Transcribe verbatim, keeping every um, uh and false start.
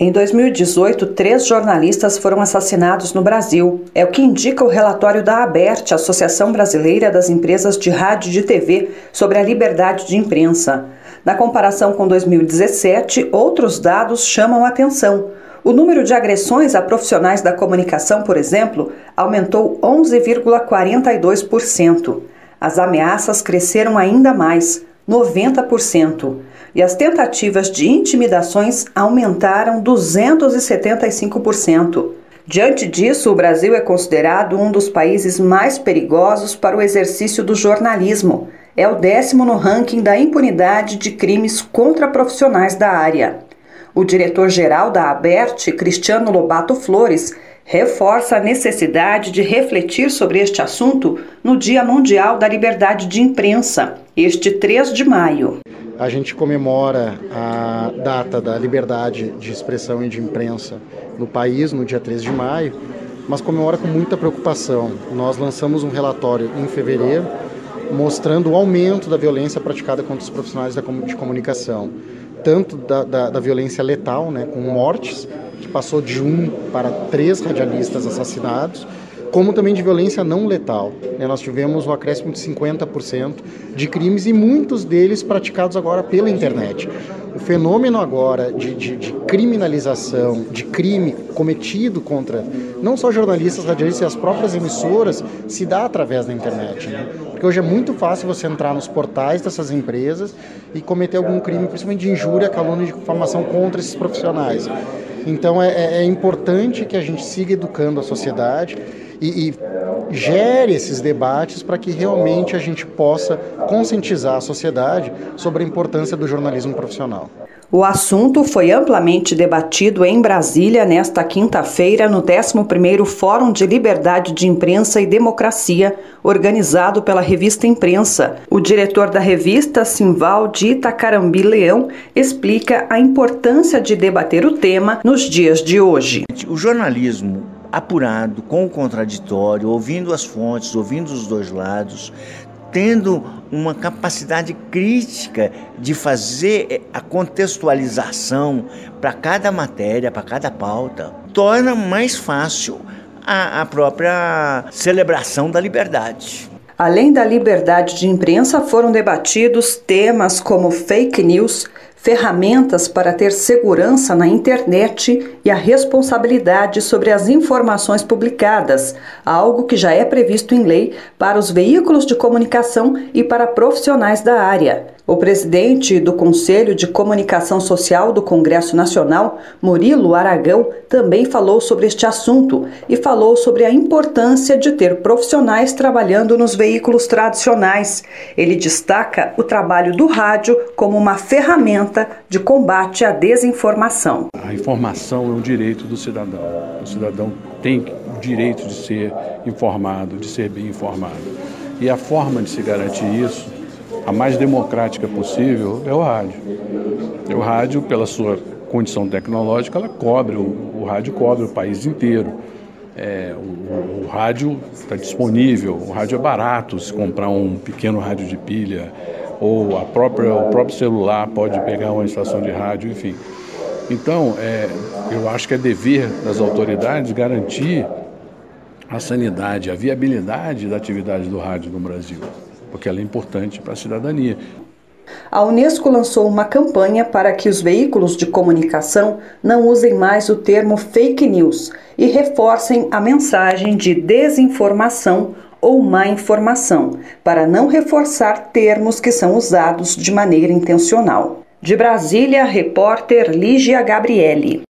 Em dois mil e dezoito, três jornalistas foram assassinados no Brasil. É o que indica o relatório da ABERT, Associação Brasileira das Empresas de Rádio e de T V, sobre a liberdade de imprensa. Na comparação com dois mil e dezessete, outros dados chamam a atenção. O número de agressões a profissionais da comunicação, por exemplo, aumentou onze vírgula quarenta e dois por cento. As ameaças cresceram ainda mais, noventa por cento. E as tentativas de intimidações aumentaram duzentos e setenta e cinco por cento. Diante disso, o Brasil é considerado um dos países mais perigosos para o exercício do jornalismo. É o décimo no ranking da impunidade de crimes contra profissionais da área. O diretor-geral da ABERT, Cristiano Lobato Flores, reforça a necessidade de refletir sobre este assunto no Dia Mundial da Liberdade de Imprensa, este três de maio. A gente comemora a data da liberdade de expressão e de imprensa no país, no dia três de maio, mas comemora com muita preocupação. Nós lançamos um relatório em fevereiro mostrando o aumento da violência praticada contra os profissionais de comunicação, tanto da, da, da violência letal, né, com mortes, que passou de um para três radialistas assassinados, como também de violência não letal. Nós tivemos um acréscimo de cinquenta por cento de crimes e muitos deles praticados agora pela internet. O fenômeno agora de, de, de criminalização, de crime cometido contra não só jornalistas, radialistas e as próprias emissoras, se dá através da internet, né? Porque hoje é muito fácil você entrar nos portais dessas empresas e cometer algum crime, principalmente de injúria, calúnia e difamação contra esses profissionais. Então é, é importante que a gente siga educando a sociedade e, e gere esses debates para que realmente a gente possa conscientizar a sociedade sobre a importância do jornalismo profissional. O assunto foi amplamente debatido em Brasília nesta quinta-feira no décimo primeiro Fórum de Liberdade de Imprensa e Democracia, organizado pela revista Imprensa. O diretor da revista, Simval de Itacarambi Leão, explica a importância de debater o tema nos dias de hoje. O jornalismo apurado, com o contraditório, ouvindo as fontes, ouvindo os dois lados, tendo uma capacidade crítica de fazer a contextualização para cada matéria, para cada pauta, torna mais fácil a, a própria celebração da liberdade. Além da liberdade de imprensa, foram debatidos temas como fake news, ferramentas para ter segurança na internet e a responsabilidade sobre as informações publicadas, algo que já é previsto em lei para os veículos de comunicação e para profissionais da área. O presidente do Conselho de Comunicação Social do Congresso Nacional, Murilo Aragão, também falou sobre este assunto e falou sobre a importância de ter profissionais trabalhando nos veículos tradicionais. Ele destaca o trabalho do rádio como uma ferramenta de combate à desinformação. A informação é um direito do cidadão. O cidadão tem o direito de ser informado, de ser bem informado. E a forma de se garantir isso, a mais democrática possível, é o rádio. O rádio, pela sua condição tecnológica, ela cobre, o, o rádio cobre o país inteiro. É, o, o rádio está disponível, o rádio é barato, se comprar um pequeno rádio de pilha, ou a própria, o próprio celular pode pegar uma estação de rádio, enfim. Então, é, eu acho que é dever das autoridades garantir a sanidade, a viabilidade da atividade do rádio no Brasil, porque ela é importante para a cidadania. A Unesco lançou uma campanha para que os veículos de comunicação não usem mais o termo fake news e reforcem a mensagem de desinformação ou má informação, para não reforçar termos que são usados de maneira intencional. De Brasília, repórter Lígia Gabriele.